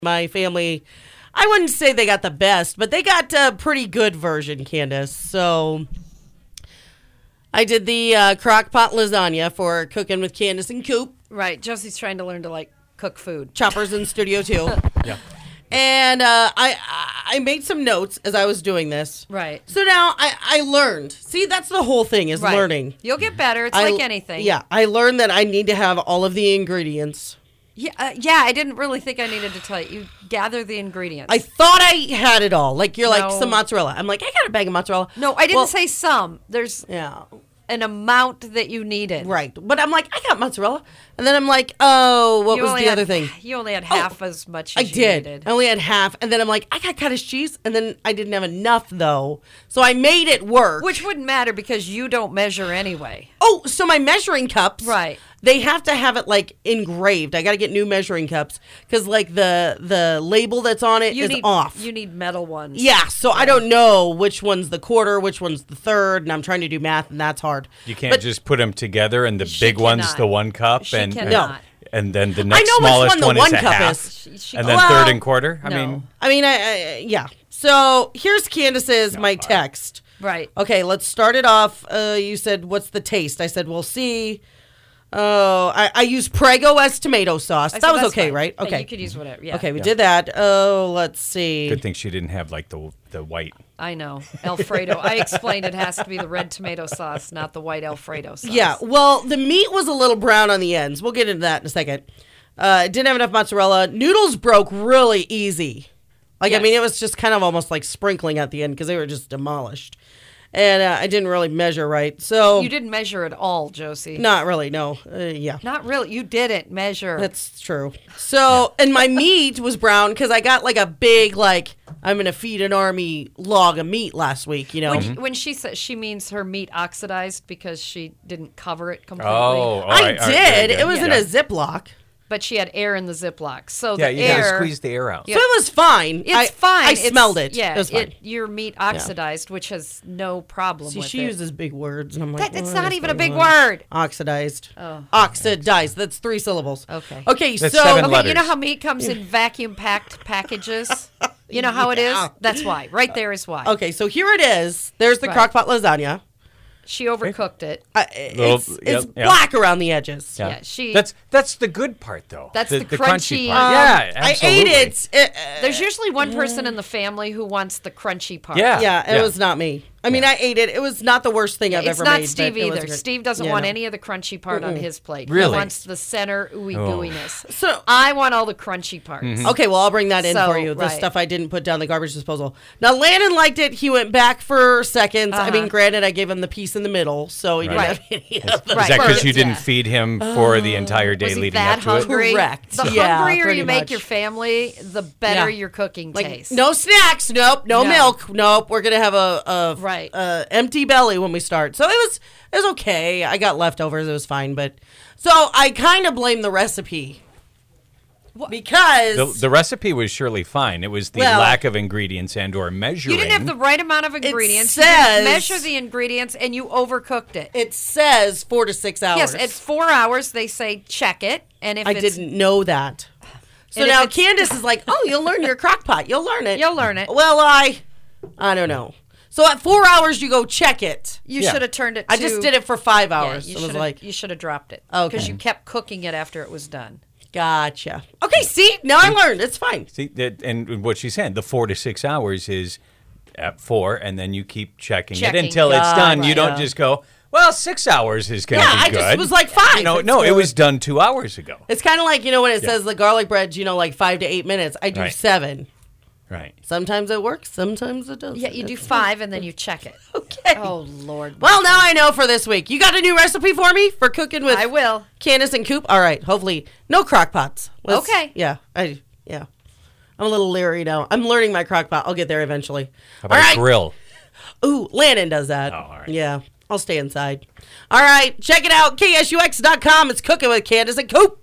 My family, I wouldn't say they got the best, but they got a pretty good version, Candace. So I did the crock pot lasagna for Cooking with Candace and Coop. Right. Josie's trying to learn to, cook food. Choppers in studio, too. Yeah. And I made some notes as I was doing this. Right. So now I learned. See, that's the whole thing is Right. learning. You'll get better. It's like anything. Yeah, I learned that I need to have all of the ingredients. Yeah, I didn't really think I needed to tell you. You gather the ingredients. I thought I had it all. Like, you're like, No. some mozzarella. I'm like, I got a bag of mozzarella. No, I didn't Well, say some. There's Yeah, an amount that you needed. right. But I'm like, I got mozzarella. And then I'm like, oh, what You was only the had- other thing? You only had half as much I as you did. needed. I only had half. And then I'm like, I got cottage cheese. And then I didn't have enough, though. So I made it work. Which wouldn't matter because you don't measure anyway. Oh, so my measuring cups. Right. They have to have it engraved. I got to get new measuring cups because the label that's on it is off. You need metal ones. Yeah, so I don't know which one's the quarter, which one's the third, and I'm trying to do math, and that's hard. You can't just put them together, and the She big one's cannot. the 1 cup, She and cannot. and then the I next know which smallest one the one one is a cup half, is. and then Well, third and quarter. I no. mean, yeah. So here's Candace's my text. Right. Okay, let's start it off. You said, what's the taste? I said, we'll see. Oh, I used Prego as tomato sauce. I That said, was "That's okay, fine." right? Yeah, Okay. you could use whatever. Yeah. Okay, we did that. Oh, let's see. good thing she didn't have the white. I know. Alfredo. I explained it has to be the red tomato sauce, not the white Alfredo sauce. Yeah, well, the meat was a little brown on the ends. We'll get into that in a second. Didn't have enough mozzarella. Noodles broke really easy. I mean, it was just kind of almost like sprinkling at the end because they were just demolished. And I didn't really measure right. So You didn't measure at all, Josie. not really, no. Yeah. Not really. You didn't measure. That's true. So, and my meat was brown because I got a big, I'm going to feed an army log of meat last week, you know. When she says she means her meat oxidized because she didn't cover it completely. Oh, I did. It was in a Ziploc. But she had air in the Ziploc. So Yeah, the you air. gotta squeeze the air out. So it was fine. It's fine. I It's- smelled it. Yeah, it was fine. your meat oxidized, which has no problem See, with she it. uses big words, and I'm like, It's what not is even a going big on? word. Oxidized. Oh. Oxidized. That's 3 syllables. Okay. Okay, That's so 7 Okay, letters. you know how meat comes in vacuum packed packages? You know how it is? Yeah. That's why. Right there is why. okay, so here it is. There's the Right. crock-pot lasagna. She overcooked it. It's yep. black around the edges. Yeah, she- That's the good part, though. That's the crunchy crunchy, part. Yeah, I absolutely. ate it. There's usually one person in the family who wants the crunchy part. Yeah. Yeah, it was not me. I mean, I ate it. It was not the worst thing I've It's ever not made. Steve but it was either. good. Steve doesn't Yeah, want no. any of the crunchy part on his plate. He Really? wants the center ooey gooiness. So I want all the crunchy parts. okay, well, I'll bring that in So, for you. The right. stuff I didn't put down the garbage disposal. Now, Landon liked it. He went back for seconds. I mean, granted, I gave him the piece in the middle, so he didn't Right. have any of the Right. Is that because first. you didn't Yeah. feed him for the entire day Was he leading that up to it? hungry? Correct. The Yeah, hungrier pretty you make much. your family, the better Yeah. your cooking Like, tastes. no snacks. Nope. No No. milk. Nope. We're gonna have a Right. empty belly when we start. So it was okay. I got leftovers. It was fine. But so I kind of blame the recipe because The recipe was surely fine. It was the Well- lack of ingredients and/or measuring. You didn't have the right amount of ingredients. You says- didn't measure the ingredients, and you overcooked it. it says 4 to 6 hours. Yes, it's 4 hours. They say check it, and if I it's didn't know that. So And if now it's- Candace is like, "Oh, you'll learn your crock pot. You'll learn it. You'll learn it. Well, I don't know. So at 4 hours, you go check it. you Yeah. should have turned it. I just did it for 5 hours. You I was should like, you should have dropped it. Okay. because you kept cooking it after it was done. gotcha. Okay, see, now I learned. It's fine. See, and what she's saying, the 4 to 6 hours is at 4, and then you keep checking it Checking. until it's done. You don't Gotcha. just go, well, 6 hours is going to Yeah, be I good. just was like 5. No, It's no, it good. was done 2 hours ago. It's kind of like, when it says the garlic bread, like 5 to 8 minutes. I do Right. 7. Right. Sometimes it works. Sometimes it doesn't. Yeah, you do 5 and then you check it. Okay. Oh Lord. Well, now I know for this week. You got a new recipe for me for cooking with I will. Candace and Coop? All right. Hopefully, no crock pots. Okay. Yeah. I'm a little leery now. I'm learning my crock pot. I'll get there eventually. How about a grill? Ooh, Landon does that. Oh, all right. Yeah. I'll stay inside. All right. Check it out. KSUX.com. It's Cooking with Candace and Coop.